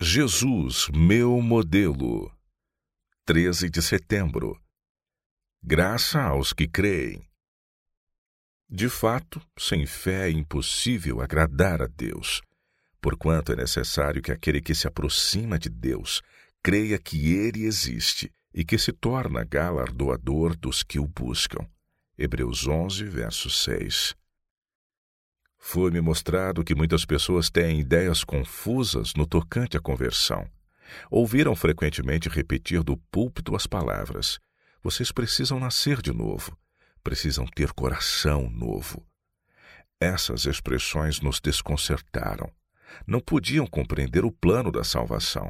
Jesus, meu modelo. 13 de setembro. Graça aos que creem. De fato, sem fé é impossível agradar a Deus, porquanto é necessário que aquele que se aproxima de Deus creia que Ele existe e que se torna galardoador dos que o buscam. Hebreus 11, verso 6. Foi-me mostrado que muitas pessoas têm ideias confusas no tocante à conversão. Ouviram frequentemente repetir do púlpito as palavras: vocês precisam nascer de novo, precisam ter coração novo. Essas expressões nos desconcertaram. Não podiam compreender o plano da salvação.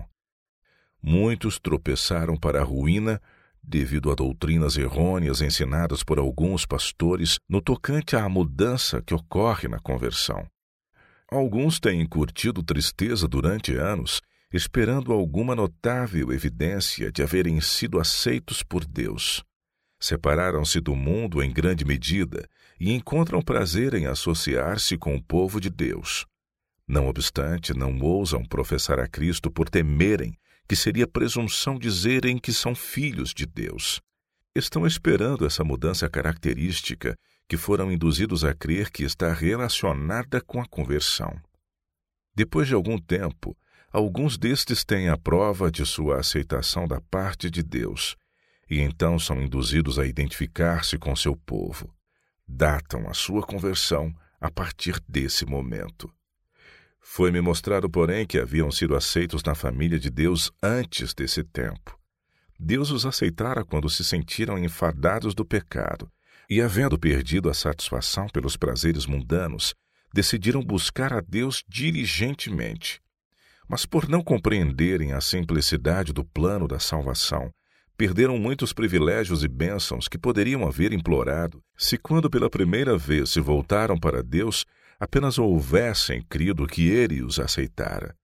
Muitos tropeçaram para a ruína devido a doutrinas errôneas ensinadas por alguns pastores no tocante à mudança que ocorre na conversão. Alguns têm curtido tristeza durante anos, esperando alguma notável evidência de haverem sido aceitos por Deus. Separaram-se do mundo em grande medida e encontram prazer em associar-se com o povo de Deus. Não obstante, não ousam professar a Cristo por temerem que seria presunção dizerem que são filhos de Deus. Estão esperando essa mudança característica que foram induzidos a crer que está relacionada com a conversão. Depois de algum tempo, alguns destes têm a prova de sua aceitação da parte de Deus, e então são induzidos a identificar-se com seu povo. Datam a sua conversão a partir desse momento. Foi-me mostrado, porém, que haviam sido aceitos na família de Deus antes desse tempo. Deus os aceitara quando se sentiram enfadados do pecado e, havendo perdido a satisfação pelos prazeres mundanos, decidiram buscar a Deus diligentemente. Mas por não compreenderem a simplicidade do plano da salvação, perderam muitos privilégios e bênçãos que poderiam haver implorado se, quando pela primeira vez se voltaram para Deus, apenas houvessem crido que Ele os aceitara.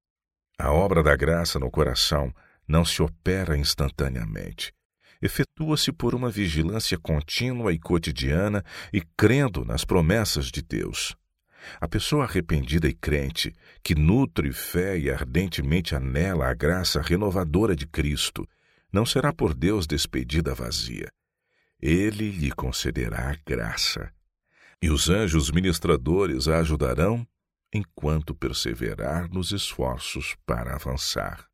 A obra da graça no coração não se opera instantaneamente. Efetua-se por uma vigilância contínua e cotidiana e crendo nas promessas de Deus. A pessoa arrependida e crente, que nutre fé e ardentemente anela a graça renovadora de Cristo, não será por Deus despedida vazia. Ele lhe concederá graça. E os anjos ministradores a ajudarão enquanto perseverar nos esforços para avançar.